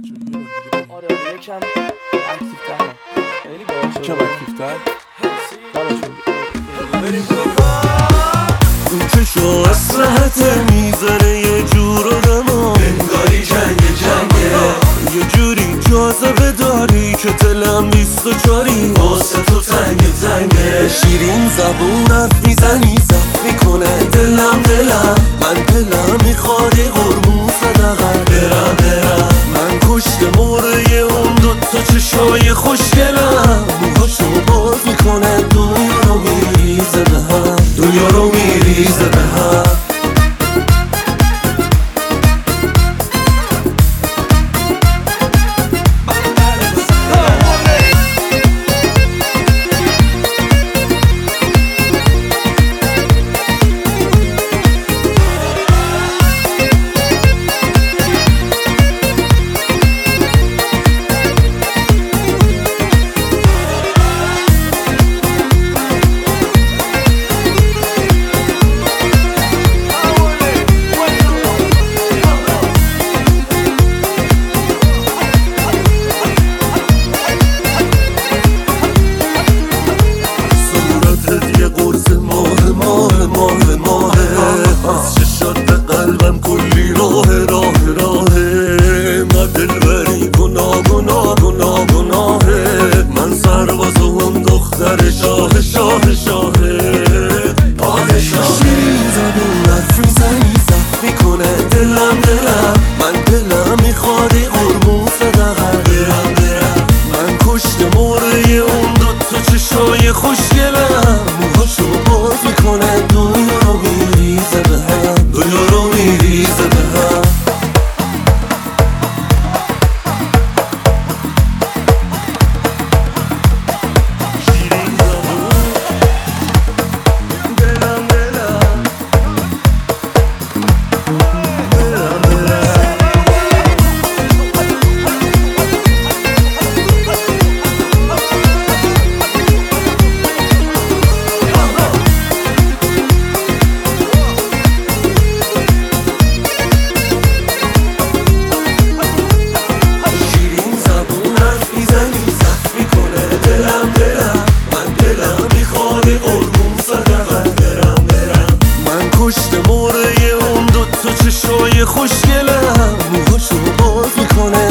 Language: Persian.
آره یکم اکتیو‌تر خیلی باحال کم اکتیو‌تر بریم اون چشو اسلحت میزنه یه جور آدما انگاری جنگه یه جوری جاذبه داری که دلم 24 واسه تو تنگه شیرین زبون حرف میزنی زد میکنه دلم من دلم میخوادی قربون صدقه برم من کشت موره اون دوتا چشای خوشگلم موهاشو باز میکنه دنیا رو میریزه به هم دنیا رو میریزه به هم از چشات به قلبم کلی راه ما دلبری گناهه من سرباز و اون دختر شاه شیرین زبون حرف میزنی زد میکنه دلم من دلم میخوادی قربون صدقه برم من کشت موره اون دوتا چشای خوشگلم موهاشو باز میکنه دنیا رو میریزه به هم دنیا رو میریزه به هم شیرین زبون دلم شیرین زبون حرف میزنی زد میکنه دلم من دلم میخواد قربون صدقه برم من کشت موره اون دوتا چشای خوشگلم موهاشو باز میکنه